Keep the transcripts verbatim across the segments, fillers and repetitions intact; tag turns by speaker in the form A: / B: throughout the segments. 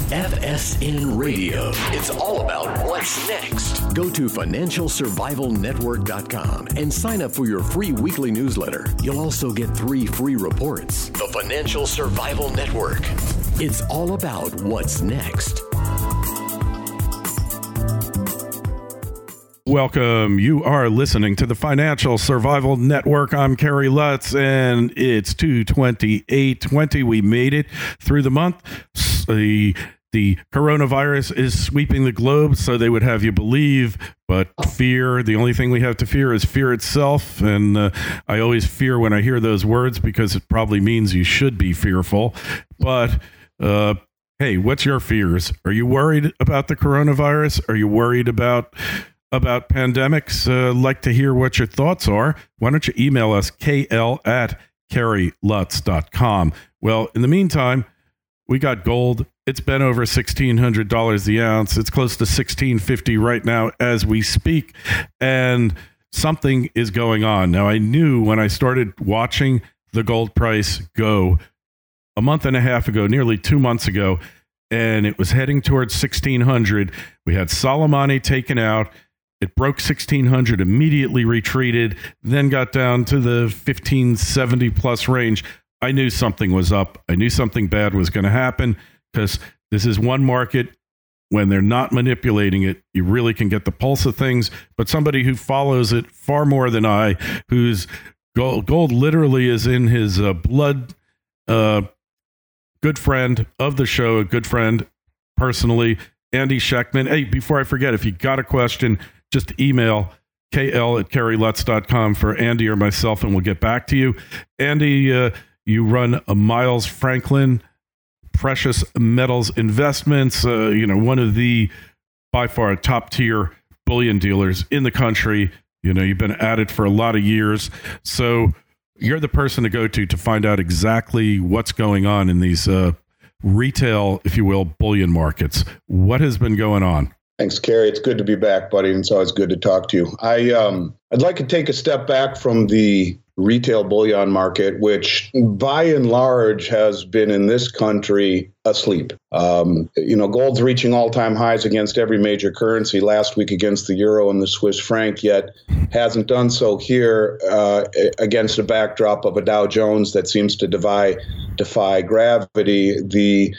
A: F S N Radio. It's all about what's next. Go to financial survival network dot com and sign up for your free weekly newsletter. You'll also get three free reports. The Financial Survival Network. It's all about what's next.
B: Welcome. You are listening to the Financial Survival Network. I'm Kerry Lutz, and it's two twenty-eight twenty. We made it through the month. The the coronavirus is sweeping the globe, so they would have you believe, but fear, the only thing we have to fear is fear itself. And uh, I always fear when I hear those words because it probably means you should be fearful. But uh, hey, what's your fears? Are you worried about the coronavirus? Are you worried about about pandemics? Uh, like to hear what your thoughts are. Why don't you email us, K L at kerry lutz dot com. Well, in the meantime, we got gold. It's been over sixteen hundred dollars the ounce. It's close to sixteen fifty right now as we speak. And something is going on. Now, I knew when I started watching the gold price go a month and a half ago, nearly two months ago, and it was heading towards sixteen hundred. We had Soleimani taken out. It broke sixteen hundred, immediately retreated, then got down to the fifteen seventy plus range. I knew something was up. I knew something bad was going to happen because this is one market. When they're not manipulating it, you really can get the pulse of things. But somebody who follows it far more than I, whose gold, gold literally is in his uh, blood, uh, good friend of the show, a good friend personally, Andy Schectman. Hey, before I forget, if you got a question, just email K L at kerry lutz dot com for Andy or myself, and we'll get back to you. Andy, uh, you run a Miles Franklin Precious Metals Investments, uh, you know, one of the by far top tier bullion dealers in the country. You know, you've been at it for a lot of years. So you're the person to go to to find out exactly what's going on in these uh, retail, if you will, bullion markets. What has been going on?
C: Thanks, Kerry. It's good to be back, buddy. And it's always good to talk to you. I, um, I'd like to take a step back from the retail bullion market, which by and large has been in this country asleep. Um, you know, gold's reaching all-time highs against every major currency, last week against the euro and the Swiss franc, yet hasn't done so here uh, against a backdrop of a Dow Jones that seems to defy, defy gravity. The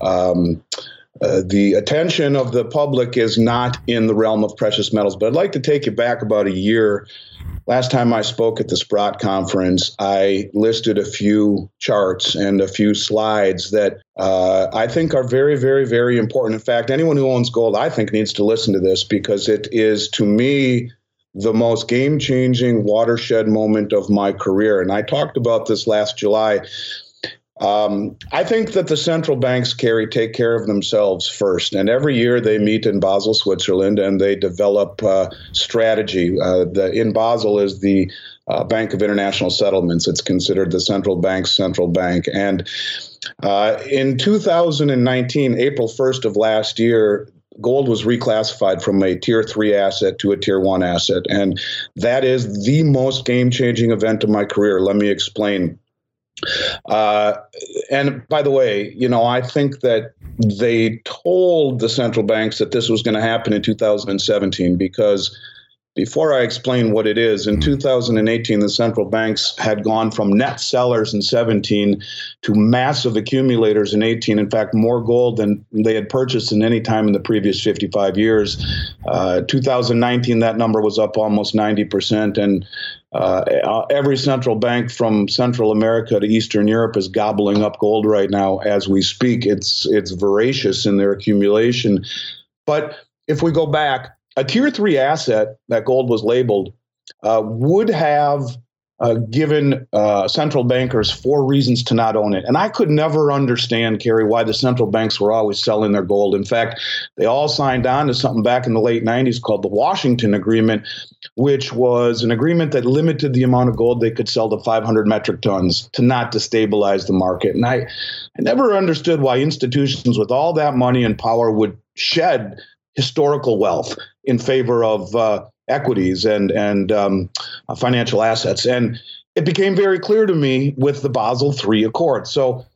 C: um, Uh, the attention of the public is not in the realm of precious metals. But I'd like to take you back about a year. Last time I spoke at the Sprott conference, I listed a few charts and a few slides that uh, I think are very, very, very important. In fact, anyone who owns gold, I think, needs to listen to this because it is, to me, the most game-changing watershed moment of my career. And I talked about this last July. Um, I think that the central banks, Kerry, take care of themselves first. And every year they meet in Basel, Switzerland, and they develop uh, strategy. Uh, the, in Basel is the uh, Bank of International Settlements. It's considered the central bank's central bank. And uh, in two thousand nineteen, April first of last year, gold was reclassified from a tier three asset to a tier one asset. And that is the most game-changing event of my career. Let me explain. Uh, and by the way, you know, I think that they told the central banks that this was going to happen in two thousand seventeen because before I explain what it is, in two thousand eighteen, the central banks had gone from net sellers in seventeen to massive accumulators in eighteen. In fact, more gold than they had purchased in any time in the previous fifty-five years. Uh, two thousand nineteen, that number was up almost ninety percent. And Uh, every central bank from Central America to Eastern Europe is gobbling up gold right now as we speak. It's it's voracious in their accumulation. But if we go back, a tier three asset that gold was labeled uh, would have uh, given uh, central bankers four reasons to not own it. And I could never understand, Kerry, why the central banks were always selling their gold. In fact, they all signed on to something back in the late nineties called the Washington Agreement, which was an agreement that limited the amount of gold they could sell to five hundred metric tons to not destabilize the market. And I, I never understood why institutions with all that money and power would shed historical wealth in favor of uh, equities and, and um, uh, financial assets. And it became very clear to me with the Basel three Accord. So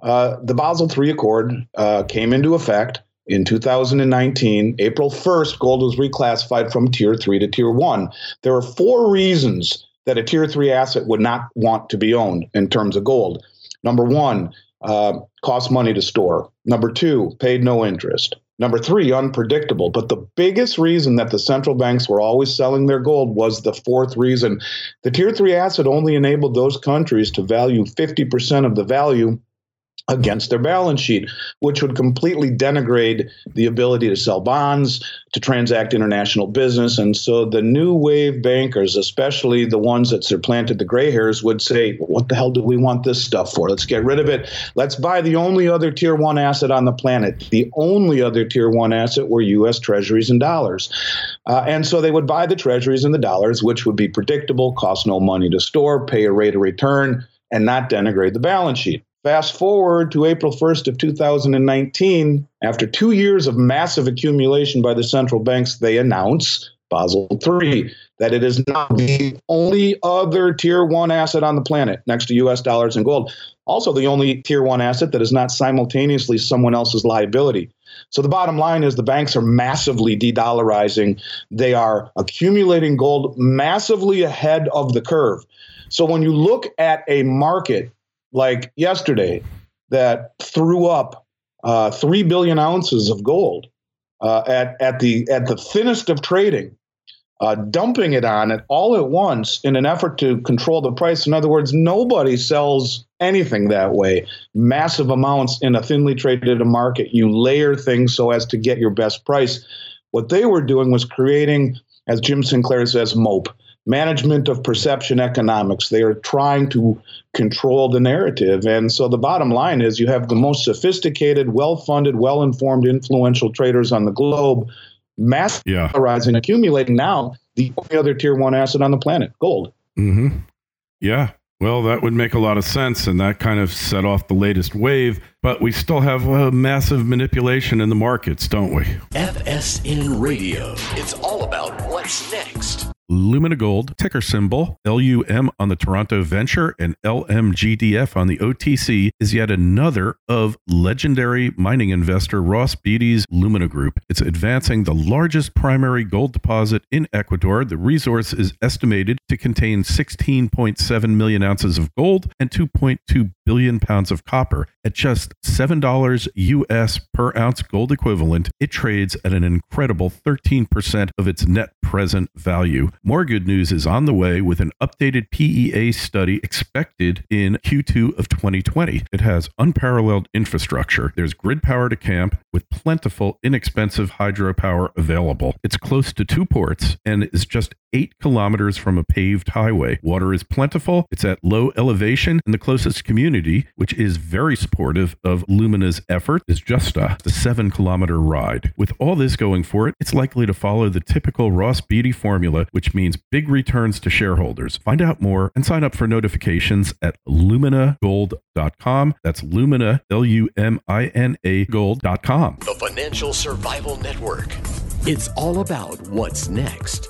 C: uh, the Basel three Accord uh, came into effect in two thousand nineteen. April first, gold was reclassified from Tier three to Tier one. There are four reasons that a Tier three asset would not want to be owned in terms of gold. Number one, uh, cost money to store. Number two, paid no interest. Number three, unpredictable. But the biggest reason that the central banks were always selling their gold was the fourth reason. The Tier three asset only enabled those countries to value fifty percent of the value against their balance sheet, which would completely denigrate the ability to sell bonds, to transact international business. And so the new wave bankers, especially the ones that supplanted the gray hairs, would say, what the hell do we want this stuff for? Let's get rid of it. Let's buy the only other tier one asset on the planet. The only other tier one asset were U S treasuries and dollars. Uh, and so they would buy the treasuries and the dollars, which would be predictable, cost no money to store, pay a rate of return, and not denigrate the balance sheet. Fast forward to April first of two thousand nineteen, after two years of massive accumulation by the central banks, they announce Basel three, that it is now the only other tier one asset on the planet next to U S dollars and gold. Also the only tier one asset that is not simultaneously someone else's liability. So the bottom line is the banks are massively de-dollarizing. They are accumulating gold massively ahead of the curve. So when you look at a market like yesterday that threw up uh, three billion ounces of gold uh, at, at, the, at the thinnest of trading, uh, dumping it on it all at once in an effort to control the price. In other words, nobody sells anything that way. Massive amounts in a thinly traded market. You layer things so as to get your best price. What they were doing was creating, as Jim Sinclair says, MOPE. Management of perception economics. They are trying to control the narrative. And so the bottom line is you have the most sophisticated, well-funded, well-informed, influential traders on the globe, massively yeah. rising, accumulating now the only other tier one asset on the planet, gold.
B: Mm-hmm. Yeah. Well, that would make a lot of sense, and that kind of set off the latest wave. But we still have a massive manipulation in the markets, don't we?
A: F S N Radio. It's all about what's next.
B: Lumina Gold, ticker symbol L U M on the Toronto Venture and L M G D F on the O T C, is yet another of legendary mining investor Ross Beaty's Lumina Group. It's advancing the largest primary gold deposit in Ecuador. The resource is estimated to contain sixteen point seven million ounces of gold and two point two billion pounds of copper. At just seven dollars U S per ounce gold equivalent, it trades at an incredible thirteen percent of its net present value. More good news is on the way with an updated P E A study expected in Q two of twenty twenty. It has unparalleled infrastructure. There's grid power to camp with plentiful, inexpensive hydropower available. It's close to two ports and is just eight kilometers from a paved highway. Water is plentiful. It's at low elevation, and the closest community, which is very supportive of Lumina's effort, is just a, a seven kilometer ride. With all this going for it, it's likely to follow the typical Ross Beaty formula, which means big returns to shareholders. Find out more and sign up for notifications at lumina gold dot com. That's Lumina, L U M I N A gold dot com.
A: The Financial Survival Network. It's all about what's next.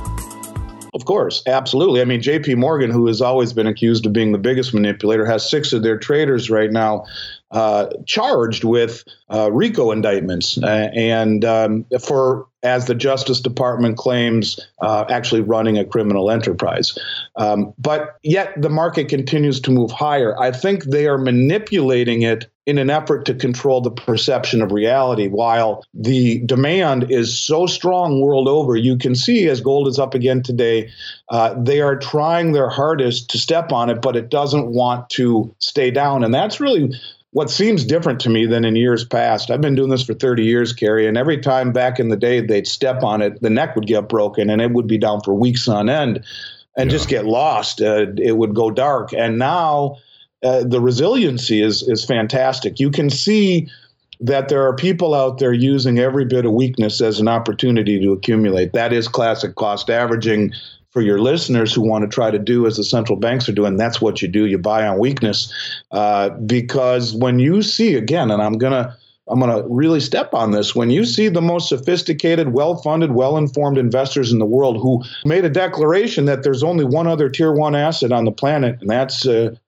C: Of course, absolutely. I mean, J P Morgan, who has always been accused of being the biggest manipulator, has six of their traders right now uh, charged with uh, RICO indictments. Uh, and um, for, as the Justice Department claims, uh, actually running a criminal enterprise. Um, but yet the market continues to move higher. I think they are manipulating it in an effort to control the perception of reality. While the demand is so strong world over, you can see as gold is up again today, uh, they are trying their hardest to step on it, but it doesn't want to stay down. And that's really what seems different to me than in years past. I've been doing this for thirty years, Kerry, and every time back in the day they'd step on it, the neck would get broken and it would be down for weeks on end and yeah. just get lost. Uh, it would go dark. And now uh, the resiliency is is fantastic. You can see that there are people out there using every bit of weakness as an opportunity to accumulate. That is classic cost averaging. For your listeners who want to try to do as the central banks are doing, that's what you do. You buy on weakness, uh, because when you see, again, and I'm gonna I'm gonna really step on this, when you see the most sophisticated, well-funded, well-informed investors in the world who made a declaration that there's only one other tier one asset on the planet, and that's uh,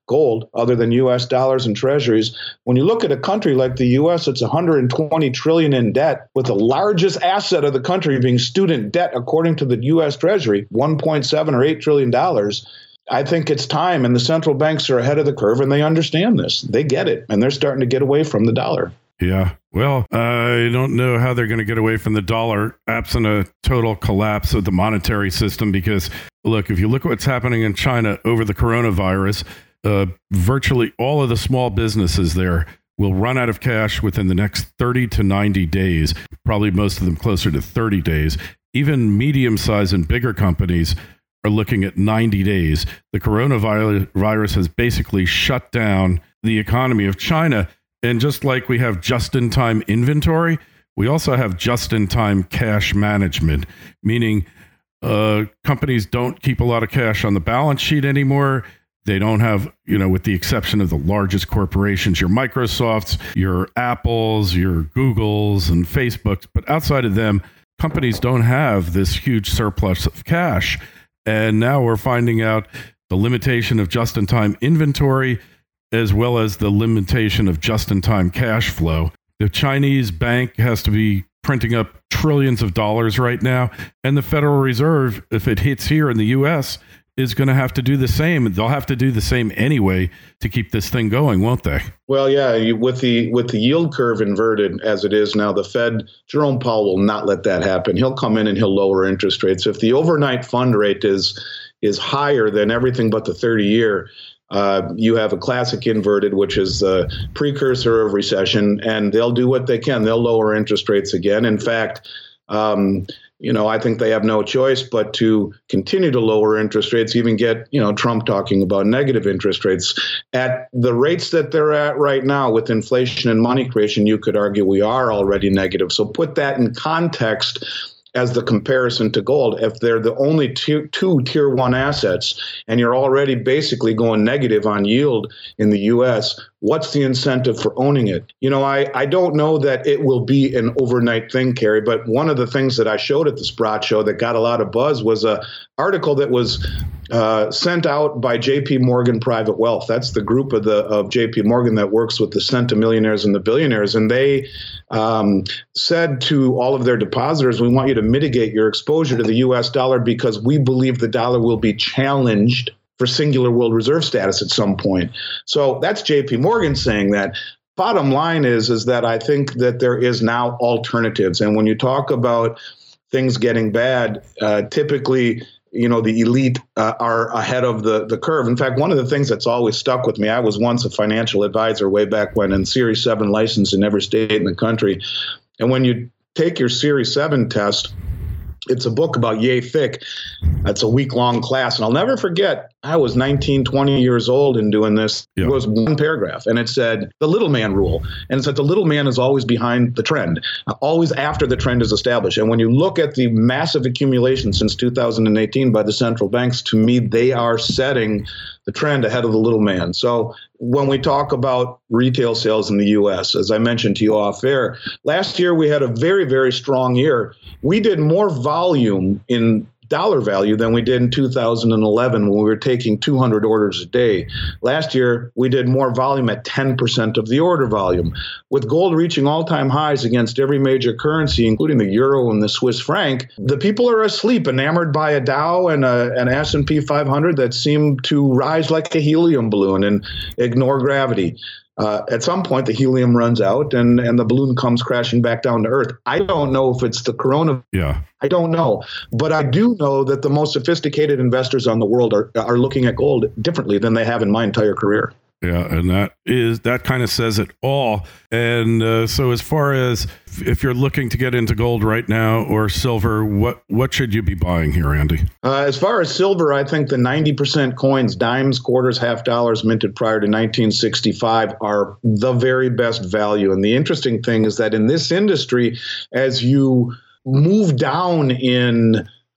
C: gold other than U S dollars and treasuries. When you look at a country like the U S, it's one hundred twenty trillion dollars in debt, with the largest asset of the country being student debt, according to the U S Treasury, one point seven or eight trillion dollars. I think it's time, and the central banks are ahead of the curve, and they understand this. They get it, and they're starting to get away from the dollar.
B: Yeah. Well, I don't know how they're going to get away from the dollar absent a total collapse of the monetary system, because, look, if you look at what's happening in China over the coronavirus, Uh, virtually all of the small businesses there will run out of cash within the next thirty to ninety days, probably most of them closer to thirty days. Even medium-sized and bigger companies are looking at ninety days. The coronavirus has basically shut down the economy of China. And just like we have just-in-time inventory, we also have just-in-time cash management, meaning uh, companies don't keep a lot of cash on the balance sheet anymore. They don't have, you know, with the exception of the largest corporations, your Microsofts, your Apples, your Googles, and Facebooks. But outside of them, companies don't have this huge surplus of cash. And now we're finding out the limitation of just-in-time inventory, as well as the limitation of just-in-time cash flow. The Chinese bank has to be printing up trillions of dollars right now. And the Federal Reserve, if it hits here in the U S, is going to have to do the same. They'll have to do the same anyway to keep this thing going, won't they?
C: Well, yeah, you, with the with the yield curve inverted as it is now, the Fed, Jerome Powell will not let that happen. He'll come in and he'll lower interest rates. If the overnight fund rate is is higher than everything but the thirty-year, uh, you have a classic inverted, which is the precursor of recession, and they'll do what they can. They'll lower interest rates again. In fact, um, you know, I think they have no choice but to continue to lower interest rates, even get, you know, Trump talking about negative interest rates. At the rates that they're at right now with inflation and money creation, you could argue we are already negative. So put that in context as the comparison to gold. If they're the only tier, two tier one assets and you're already basically going negative on yield in the U S, what's the incentive for owning it? You know, I, I don't know that it will be an overnight thing, Kerry, but one of the things that I showed at the Sprott Show that got a lot of buzz was a article that was uh, sent out by J P Morgan Private Wealth. That's the group of the of J P Morgan that works with the centimillionaires and the billionaires. And they um, said to all of their depositors, we want you to mitigate your exposure to the U S dollar because we believe the dollar will be challenged for singular world reserve status at some point. So that's J P Morgan saying that. Bottom line is, is that I think that there is now alternatives. And when you talk about things getting bad, uh, typically, you know, the elite uh, are ahead of the, the curve. In fact, one of the things that's always stuck with me, I was once a financial advisor way back when, and Series seven licensed in every state in the country. And when you take your Series seven test, it's a book about yay thick. It's a week-long class. And I'll never forget, I was nineteen, twenty years old and doing this. Yeah. It was one paragraph, and it said, the little man rule. And it said the little man is always behind the trend, always after the trend is established. And when you look at the massive accumulation since two thousand eighteen by the central banks, to me, they are setting the trend ahead of the little man. So when we talk about retail sales in the U S, as I mentioned to you off air, last year we had a very, very strong year. We did more volume in dollar value than we did in two thousand eleven when we were taking two hundred orders a day. Last year, we did more volume at ten percent of the order volume. With gold reaching all-time highs against every major currency, including the euro and the Swiss franc, the people are asleep, enamored by a Dow and a, an S and P five hundred that seem to rise like a helium balloon and ignore gravity. Uh, at some point, the helium runs out and, and the balloon comes crashing back down to Earth. I don't know if it's the corona.
B: Yeah.
C: I don't know. But I do know that the most sophisticated investors on the world are, are looking at gold differently than they have in my entire career.
B: Yeah, and that is that kind of says it all. And uh, so as far as if you're looking to get into gold right now or silver, what what should you be buying here, Andy?
C: Uh, as far as silver, I think the ninety percent coins, dimes, quarters, half dollars minted prior to nineteen sixty-five are the very best value. And the interesting thing is that in this industry, as you move down in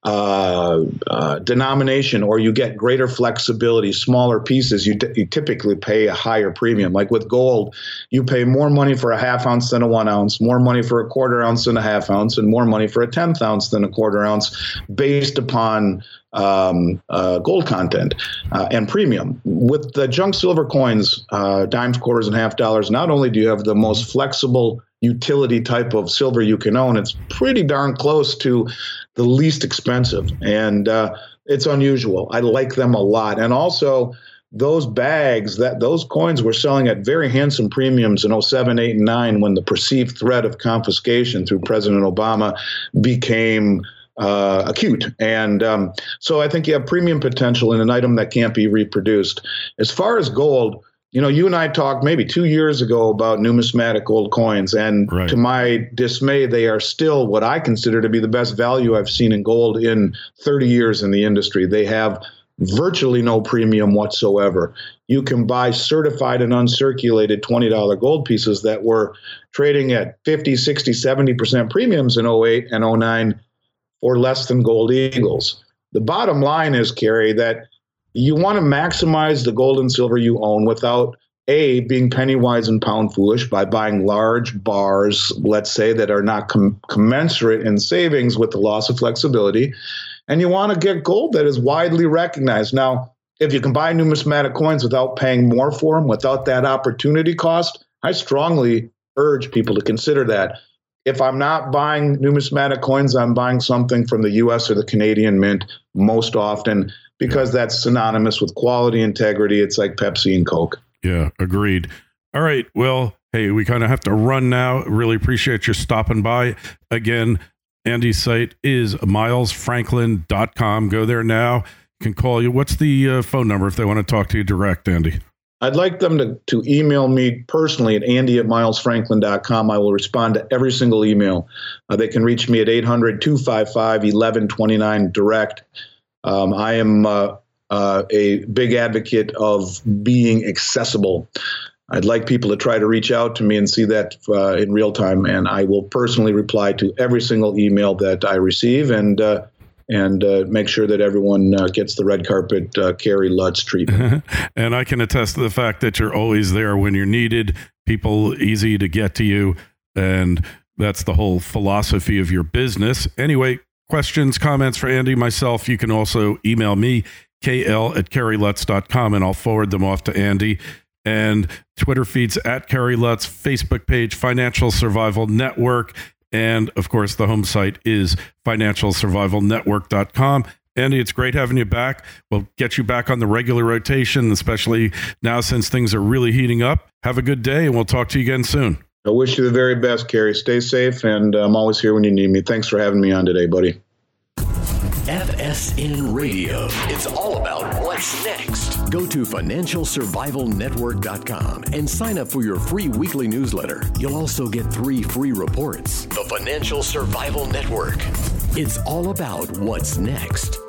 C: uh, uh, denomination, or you get greater flexibility, smaller pieces, you, t- you typically pay a higher premium. Like with gold, you pay more money for a half ounce than a one ounce, more money for a quarter ounce than a half ounce, and more money for a tenth ounce than a quarter ounce, based upon um, uh, gold content uh, and premium. With the junk silver coins, uh, dimes, quarters, and half dollars, not only do you have the most flexible utility type of silver you can own, it's pretty darn close to the least expensive, and uh, it's unusual. I like them a lot. And also, those bags, that those coins were selling at very handsome premiums in oh seven, eight, and nine, when the perceived threat of confiscation through President Obama became uh, acute. And um, so I think you have premium potential in an item that can't be reproduced. As far as gold, you know, you and I talked maybe two years ago about numismatic gold coins, and right. to my dismay, they are still what I consider to be the best value I've seen in gold in thirty years in the industry. They have virtually no premium whatsoever. You can buy certified and uncirculated twenty dollars gold pieces that were trading at fifty, sixty, seventy percent premiums in oh eight and oh nine for less than gold eagles. The bottom line is, Kerry, that you want to maximize the gold and silver you own without, A, being penny wise and pound foolish by buying large bars, let's say, that are not com- commensurate in savings with the loss of flexibility. And you want to get gold that is widely recognized. Now, if you can buy numismatic coins without paying more for them, without that opportunity cost, I strongly urge people to consider that. If I'm not buying numismatic coins, I'm buying something from the U S or the Canadian Mint most often, because that's synonymous with quality, integrity. It's like Pepsi and Coke.
B: Yeah, agreed. All right. Well, hey, we kind of have to run now. Really appreciate you stopping by. Again, Andy's site is miles franklin dot com. Go there now. You can call you. What's the uh, phone number if they want to talk to you direct, Andy?
C: I'd like them to, to email me personally at andy at miles franklin dot com. I will respond to every single email. Uh, they can reach me at eight hundred, two five five, eleven twenty-nine direct. Um, I am uh, uh, a big advocate of being accessible. I'd like people to try to reach out to me and see that uh, in real time, and I will personally reply to every single email that I receive, and uh, and uh, make sure that everyone uh, gets the red carpet uh, Kerry Lutz treatment.
B: And I can attest to the fact that you're always there when you're needed. People easy to get to you, and that's the whole philosophy of your business. Anyway, questions, comments for Andy, myself, you can also email me, K L at Kerry Lutz dot com, and I'll forward them off to Andy. And Twitter feeds at Kerry Lutz, Facebook page, Financial Survival Network. And of course, the home site is financial survival network dot com. Andy, it's great having you back. We'll get you back on the regular rotation, especially now since things are really heating up. Have a good day, and we'll talk to you again soon.
C: I wish you the very best, Kerry. Stay safe, and I'm always here when you need me. Thanks for having me on today, buddy.
A: F S N Radio. It's all about what's next. Go to financial survival network dot com and sign up for your free weekly newsletter. You'll also get three free reports. The Financial Survival Network. It's all about what's next.